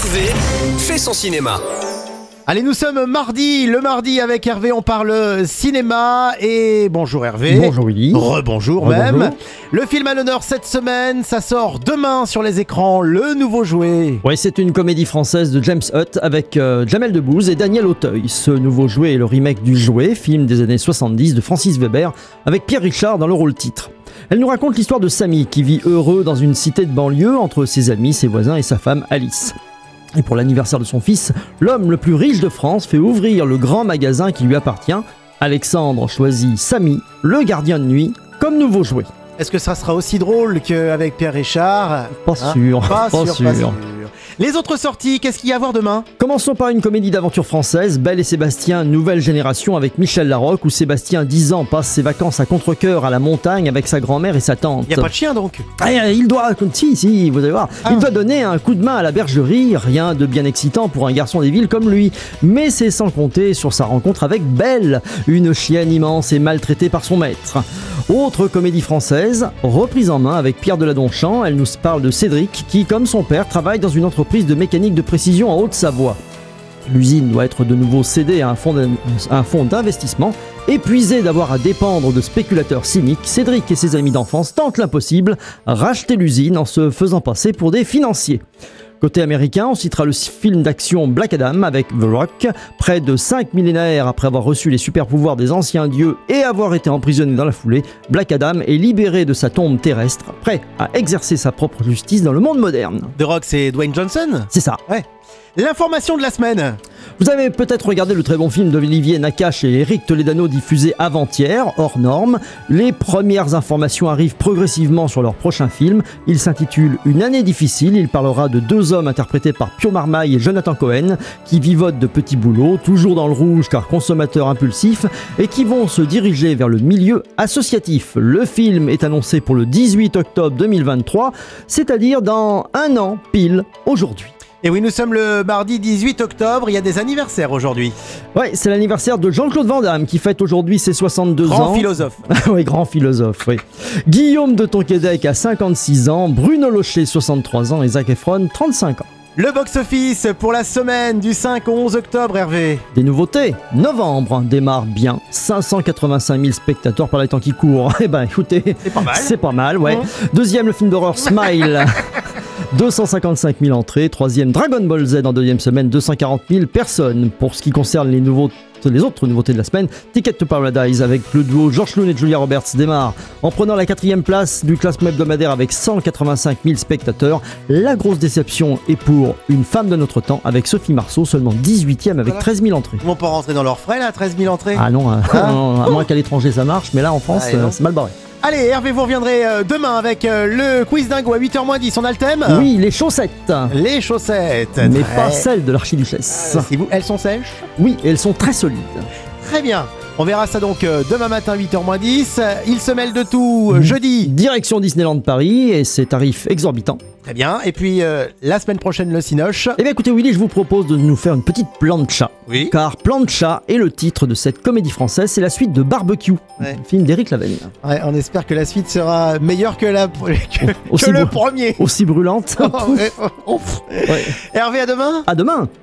Hervé fait son cinéma. Allez, nous sommes mardi. Le mardi avec Hervé, on parle cinéma. Et bonjour Hervé. Bonjour Willy. Rebonjour Rebonjour. même. Le film à l'honneur cette semaine, ça sort demain sur les écrans, Le Nouveau Jouet. Ouais, c'est une comédie française de James Hutt avec Jamel Debbouze et Daniel Auteuil. Ce Nouveau Jouet est le remake du Jouet, film des années 70 de Francis Weber, avec Pierre Richard dans le rôle titre. Elle nous raconte l'histoire de Samy qui vit heureux dans une cité de banlieue entre ses amis, ses voisins et sa femme Alice. Et pour l'anniversaire de son fils, l'homme le plus riche de France fait ouvrir le grand magasin qui lui appartient. Alexandre choisit Samy, le gardien de nuit, comme nouveau jouet. Est-ce que ça sera aussi drôle qu'avec Pierre Richard? Pas sûr, Pas pas sûr. sûr. Les autres sorties, qu'est-ce qu'il y a à voir demain? Commençons par une comédie d'aventure française, Belle et Sébastien, nouvelle génération avec Michel Larocque, où Sébastien, 10 ans, passe ses vacances à Contrecœur à la montagne avec sa grand-mère et sa tante. Il n'y a pas de chien donc? Il doit, si, vous allez voir, il doit donner un coup de main à la bergerie, rien de bien excitant pour un garçon des villes comme lui. Mais c'est sans compter sur sa rencontre avec Belle, une chienne immense et maltraitée par son maître. Autre comédie française, reprise en main avec Pierre Deladonchamp, elle nous parle de Cédric qui, comme son père, travaille dans une entreprise de mécanique de précision en Haute-Savoie. L'usine doit être de nouveau cédée à un fonds d'investissement. Épuisé d'avoir à dépendre de spéculateurs cyniques, Cédric et ses amis d'enfance tentent l'impossible, racheter l'usine en se faisant passer pour des financiers. Côté américain, on citera le film d'action Black Adam avec The Rock. Près de 5 millénaires après avoir reçu les super-pouvoirs des anciens dieux et avoir été emprisonné dans la foulée, Black Adam est libéré de sa tombe terrestre, prêt à exercer sa propre justice dans le monde moderne. The Rock, c'est Dwayne Johnson? C'est ça. Ouais. L'information de la semaine. Vous avez peut-être regardé le très bon film d'Olivier Nakache et Éric Toledano diffusé avant-hier, hors norme. Les premières informations arrivent progressivement sur leur prochain film. Il s'intitule Une année difficile. Il parlera de deux hommes interprétés par Pio Marmaille et Jonathan Cohen qui vivotent de petits boulots, toujours dans le rouge car consommateurs impulsifs, et qui vont se diriger vers le milieu associatif. Le film est annoncé pour le 18 octobre 2023, c'est-à-dire dans un an pile aujourd'hui. Et oui, nous sommes le mardi 18 octobre, il y a des anniversaires aujourd'hui. Ouais, c'est l'anniversaire de Jean-Claude Van Damme qui fête aujourd'hui ses 62 ans. Grand philosophe. Oui, grand philosophe, oui. Guillaume de Tonquédec a 56 ans, Bruno Locher 63 ans et Zac Efron 35 ans. Le box-office pour la semaine du 5 au 11 octobre, Hervé. Des nouveautés. Novembre démarre bien. 585 000 spectateurs par les temps qui courent. Eh ben, écoutez, C'est pas mal. c'est pas mal, ouais. Deuxième, le film d'horreur Smile. 255 000 entrées. Troisième, Dragon Ball Z en deuxième semaine, 240 000 personnes. Pour ce qui concerne les autres nouveautés de la semaine, Ticket to Paradise avec le duo George Clooney et Julia Roberts démarre en prenant la 4e place du classement hebdomadaire avec 185 000 spectateurs. La grosse déception est pour Une femme de notre temps avec Sophie Marceau, seulement 18e avec 13 000 entrées. Ils vont pas rentrer dans leurs frais là, 13 000 entrées. Ah non, à moins qu'à l'étranger ça marche, mais là en France Ah, non. c'est mal barré. Allez, Hervé, vous reviendrez demain avec le quiz dingo à 8h moins 10. On a le thème? Oui, les chaussettes, Les chaussettes. mais Très- pas celles de l'archiduchesse. Si vous, elles sont sèches? Oui, et elles sont très solides. Très bien. On verra ça donc demain matin 8h moins 10. Il se mêle de tout jeudi. Direction Disneyland Paris et ses tarifs exorbitants. Très bien. Et puis la semaine prochaine, le Cinoche. Eh bien écoutez Willy, je vous propose de nous faire une petite plancha. Oui. Car Plancha est le titre de cette comédie française, c'est la suite de Barbecue, Ouais. film d'Éric Lavigne. Ouais, on espère que la suite sera meilleure que, que Aussi le beau. premier. Aussi brûlante. Oh, ouais, oh. Ouais. Hervé, à demain. À demain.